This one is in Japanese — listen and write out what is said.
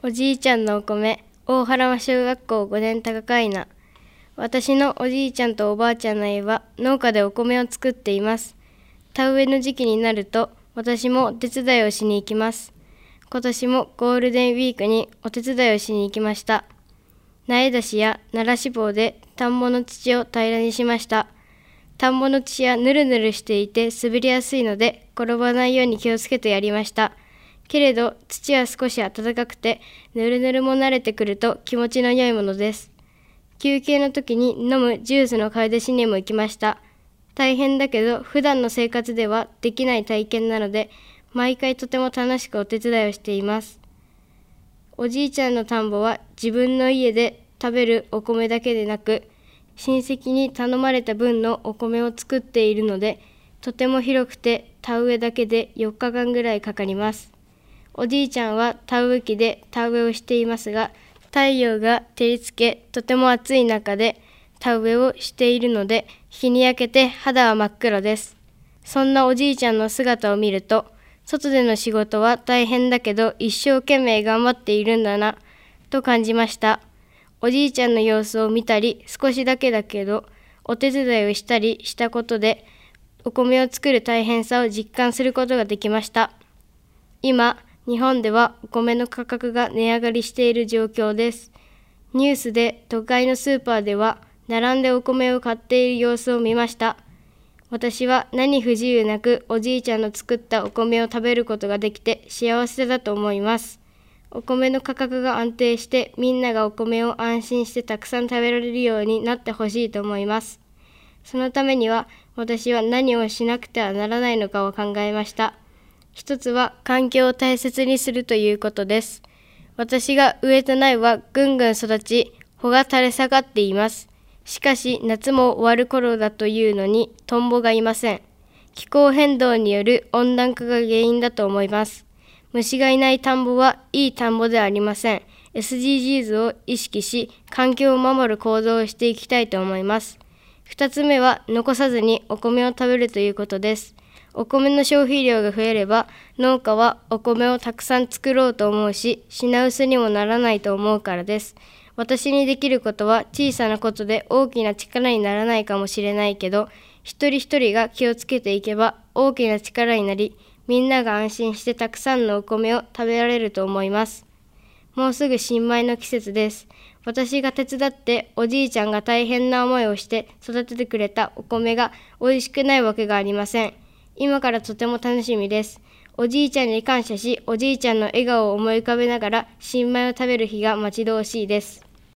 おじいちゃんのお米、大原間小学校5年高階な。私のおじいちゃんとおばあちゃんの家は農家でお米を作っています。田植えの時期になると私もお手伝いをしに行きます。今年もゴールデンウィークにお手伝いをしに行きました。苗出しや苗らし棒で田んぼの土を平らにしました。田んぼの土はぬるぬるしていて滑りやすいので転ばないように気をつけてやりました。けれど土は少し暖かくてぬるぬるも慣れてくると気持ちの良いものです。休憩の時に飲むジュースの買い出しにも行きました。大変だけど普段の生活ではできない体験なので毎回とても楽しくお手伝いをしています。おじいちゃんの田んぼは自分の家で食べるお米だけでなく親戚に頼まれた分のお米を作っているのでとても広くて田植えだけで4日間ぐらいかかります。おじいちゃんは田植え機で田植えをしていますが太陽が照りつけとても暑い中で田植えをしているので日に焼けて肌は真っ黒です。そんなおじいちゃんの姿を見ると外での仕事は大変だけど一生懸命頑張っているんだなと感じました。おじいちゃんの様子を見たり少しだけだけどお手伝いをしたりしたことでお米を作る大変さを実感することができました。今日本ではお米の価格が値上がりしている状況です。ニュースで都会のスーパーでは並んでお米を買っている様子を見ました。私は何不自由なくおじいちゃんの作ったお米を食べることができて幸せだと思います。お米の価格が安定してみんながお米を安心してたくさん食べられるようになってほしいと思います。そのためには私は何をしなくてはならないのかを考えました。一つは環境を大切にするということです。私が植えた苗はぐんぐん育ち、穂が垂れ下がっています。しかし夏も終わる頃だというのにトンボがいません。気候変動による温暖化が原因だと思います。虫がいない田んぼはいい田んぼではありません。SDGs を意識し、環境を守る行動をしていきたいと思います。二つ目は残さずにお米を食べるということです。お米の消費量が増えれば農家はお米をたくさん作ろうと思うし品薄にもならないと思うからです。私にできることは小さなことで大きな力にならないかもしれないけど一人一人が気をつけていけば大きな力になりみんなが安心してたくさんのお米を食べられると思います。もうすぐ新米の季節です。私が手伝っておじいちゃんが大変な思いをして育ててくれたお米が美味しくないわけがありません。今からとても楽しみです。おじいちゃんに感謝し、おじいちゃんの笑顔を思い浮かべながら新米を食べる日が待ち遠しいです。